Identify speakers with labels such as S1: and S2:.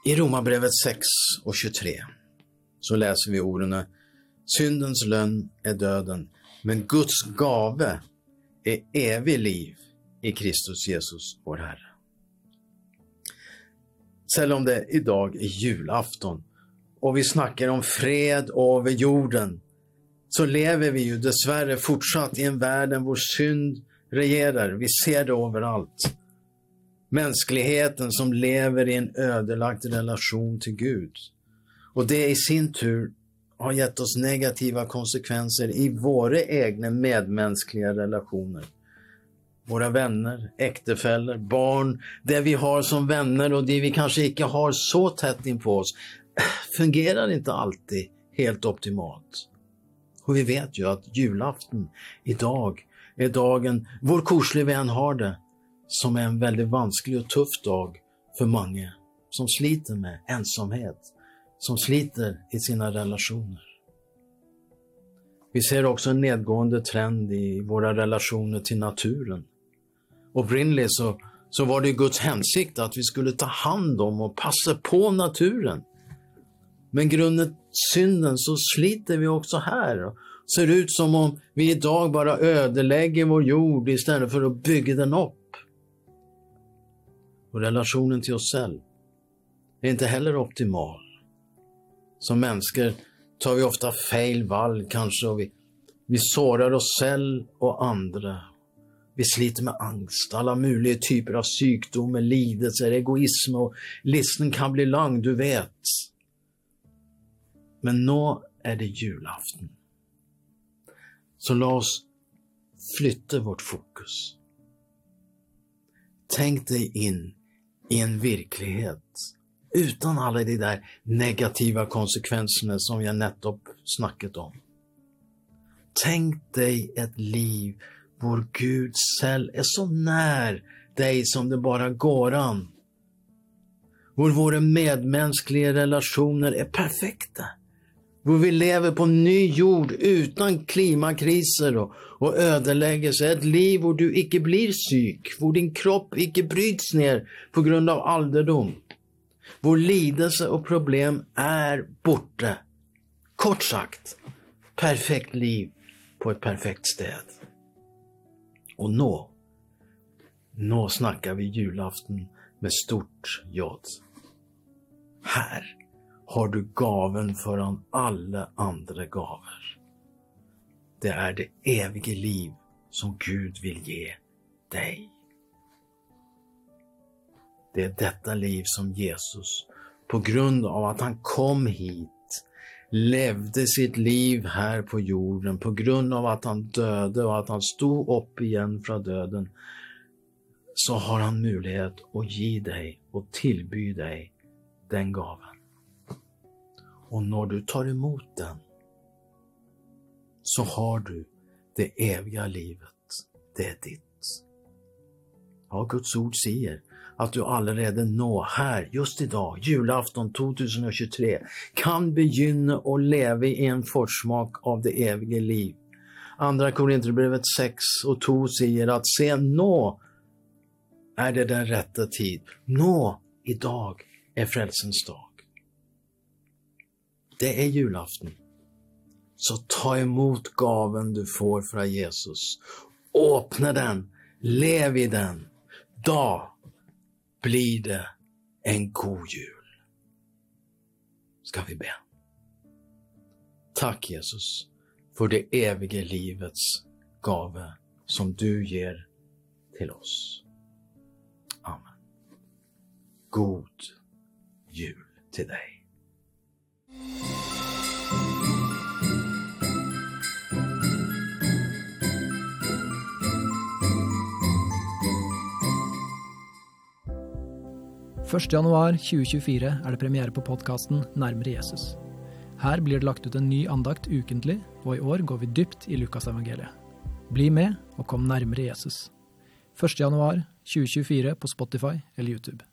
S1: I Romarbrevet 6:23 så läser vi orden: syndens lön är döden, men Guds gave är evig liv i Kristus Jesus vår Herre. Selv om det idag är julafton och vi snackar om fred över jorden, så lever vi ju dessvärre fortsatt i en värld där vår synd regerar. Vi ser det överallt. Mänskligheten som lever i en ödelagd relation till Gud. Och det i sin tur har gett oss negativa konsekvenser i våra egna medmänskliga relationer. Våra vänner, äktefäller, barn, det vi har som vänner och det vi kanske inte har så tätt in på oss, fungerar inte alltid helt optimalt. Och vi vet ju att julafton idag är dagen vår korsliga vän har det, som är en väldigt vansklig och tuff dag för många som sliter med ensamhet, som sliter i sina relationer. Vi ser också en nedgående trend i våra relationer till naturen. Upprinnligen så var det Guds hänsikt att vi skulle ta hand om och passa på naturen. Men grundet synden så sliter vi också här och ser ut som om vi idag bara ödelägger vår jord istället för att bygga den upp. Och relationen till oss själv är inte heller optimal. Som människor tar vi ofta fel val kanske och vi sårar oss själv och andra. Vi sliter med angst, alla möjliga typer av sjukdomar, lidelser, egoism och listan kan bli lång, du vet. Men nu är det julafton. Så låt oss flytta vårt fokus. Tänk dig in i en verklighet utan alla de där negativa konsekvenserna som jag nettopp snackat om. Tänk dig ett liv vår Gud själv är så när dig som det bara går an. Hvor våra medmänskliga relationer är perfekta. Hvor vi lever på ny jord utan klimakriser och ödeläggelse. Ett liv hvor du icke blir syk. Hvor din kropp icke bryts ner på grund av ålderdom. Vår lidelse och problem är borta. Kort sagt, perfekt liv på ett perfekt sted. Och nå snackar vi julafton med stort jod. Här har du gaven föran alla andra gaver. Det är det eviga liv som Gud vill ge dig. Det är detta liv som Jesus, på grund av att han kom hit, levde sitt liv här på jorden, på grund av att han döde och att han stod upp igen från döden, så har han möjlighet att ge dig och tillby dig den gaven. Och när du tar emot den, så har du det eviga livet. Det är ditt. Ja, Guds ord säger att du allerede nå här, just idag, julafton 2023, kan begynna att leva i en forsmak av det eviga liv. Andra Korinthierbrevet 6:2 säger att se nå är det den rätta tid. Nå idag är frälsens dag. Det är julafton. Så ta emot gaven du får från Jesus. Öppna den. Lev i den. Då blir det en god jul. Ska vi be. Tack Jesus för det eviga livets gave som du ger till oss. Amen. God jul till dig.
S2: Första januar 2024 är det premiär på podcasten Närmare Jesus. Här blir det lagt ut en ny andakt ukentlig, och i år går vi dypt i Lukas evangeliet. Bli med och kom närmare Jesus. 1. januar 2024 på Spotify eller YouTube.